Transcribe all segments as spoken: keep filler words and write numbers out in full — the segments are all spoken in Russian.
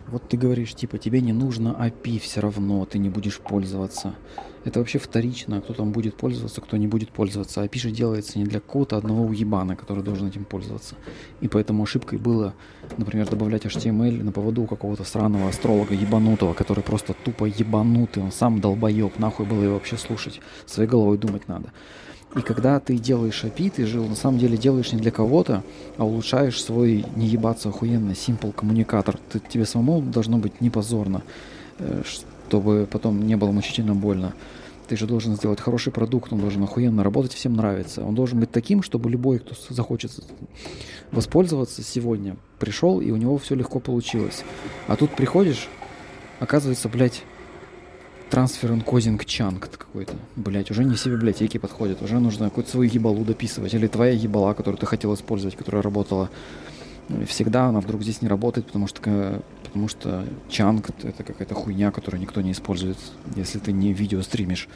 Вот ты говоришь, типа, тебе не нужно эй пи все равно, ты не будешь пользоваться. Это вообще вторично, кто там будет пользоваться, кто не будет пользоваться. эй пи же делается не для какого-то одного уебана, который должен этим пользоваться. И поэтому ошибкой было, например, добавлять эйч ти эм эль на поводу у какого-то сраного астролога ебанутого, который просто тупо ебанутый, он сам долбоеб, нахуй было его вообще слушать. Своей головой думать надо. И когда ты делаешь эй пи, ты же на самом деле делаешь не для кого-то, а улучшаешь свой не ебаться охуенно simple коммуникатор. Ты, тебе самому должно быть не позорно, э, чтобы потом не было мучительно больно. Ты же должен сделать хороший продукт, он должен охуенно работать, всем нравится. Он должен быть таким, чтобы любой, кто захочет воспользоваться сегодня, пришел, и у него все легко получилось. А тут приходишь, оказывается, блядь, трансфер энкодинг чанк какой-то. Блять, уже не все библиотеки подходят. Уже нужно какую-то свою ебалу дописывать. Или твоя ебала, которую ты хотел использовать, которая работала всегда, она вдруг здесь не работает, потому что, потому что чанк — это какая-то хуйня, которую никто не использует, если ты не видео стримишь.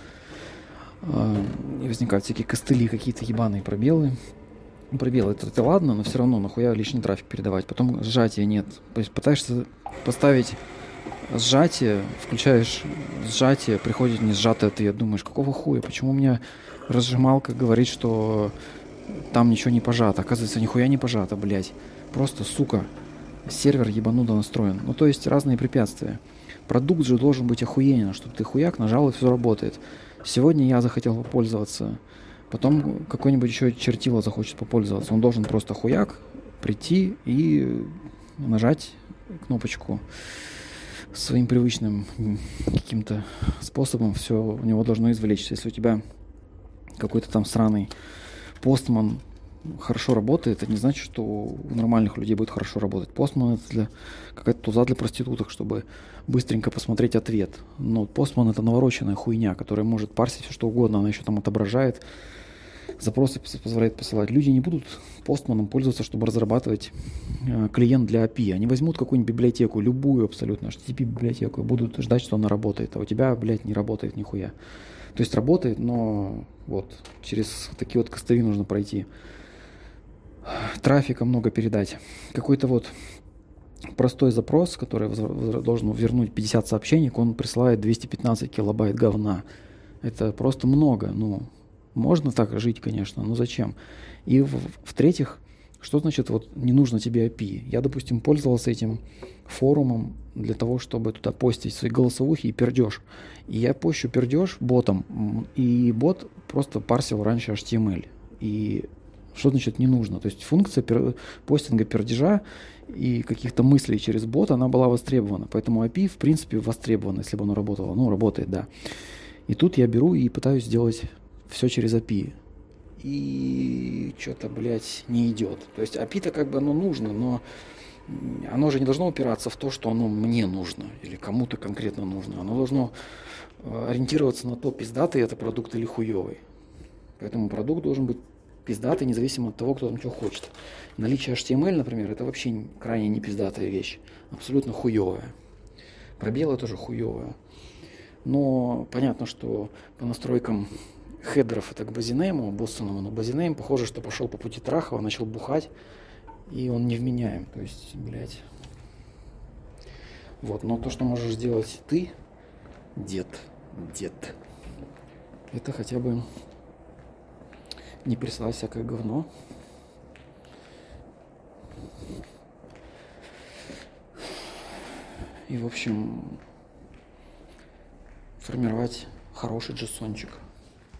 И возникают всякие костыли, какие-то ебаные пробелы. Пробелы это, это ладно, но все равно нахуя лишний трафик передавать. Потом сжатия нет. То есть пытаешься поставить сжатие, включаешь сжатие, приходит не сжатый ответ. Думаешь, какого хуя? Почему у меня разжималка говорит, что там ничего не пожато? Оказывается, нихуя не пожато, блядь. Просто, сука, сервер ебанудо настроен. Ну, то есть разные препятствия. Продукт же должен быть охуенен, чтобы ты хуяк нажал и все работает. Сегодня я захотел попользоваться, потом какой-нибудь еще чертило захочет попользоваться. Он должен просто хуяк прийти и нажать кнопочку своим привычным каким-то способом, все у него должно извлечься. Если у тебя какой-то там сраный постман хорошо работает, это не значит, что у нормальных людей будет хорошо работать. Постман — это для, какая-то туза для проституток, чтобы быстренько посмотреть ответ. Но постман — это навороченная хуйня, которая может парсить все что угодно, она еще там отображает, запросы позволяет посылать. Люди не будут постманом пользоваться, чтобы разрабатывать э, клиент для эй пи. Они возьмут какую-нибудь библиотеку, любую абсолютно, эйч ти ти пи библиотеку, и будут ждать, что она работает. А у тебя, блядь, не работает нихуя. То есть работает, но вот через такие вот костыли нужно пройти. Трафика много передать. Какой-то вот простой запрос, который должен вернуть пятьдесят сообщений, он присылает двести пятнадцать килобайт говна. Это просто много, ну... Можно так жить, конечно, но зачем? И в- в-третьих, что значит вот не нужно тебе эй пи? Я, допустим, пользовался этим форумом для того, чтобы туда постить свои голосовухи и пердеж. И я пощу пердеж ботом, м, и бот просто парсил раньше эйч ти эм эль. И что значит не нужно? То есть функция пер- постинга пердежа и каких-то мыслей через бот, она была востребована. Поэтому эй пи, в принципе, востребовано, если бы оно работало. Ну, работает, да. И тут я беру и пытаюсь сделать все через эй пи. И что-то, блядь, не идет. То есть эй пи-то как бы оно нужно, но оно же не должно упираться в то, что оно мне нужно или кому-то конкретно нужно. Оно должно ориентироваться на то, пиздатый это продукт или хуёвый. Поэтому продукт должен быть пиздатый, независимо от того, кто там что хочет. Наличие эйч ти эм эль, например, это вообще крайне не пиздатая вещь. Абсолютно хуёвая. Пробелы тоже хуёвая. Но понятно, что по настройкам хедров это к базинейму, боссоному, но базинейм, похоже, что пошел по пути Трахова, начал бухать, и он невменяем. То есть, блядь. Вот, но то, что можешь сделать ты, дед, дед, это хотя бы не присылать всякое говно. И, в общем, формировать хороший джессончик.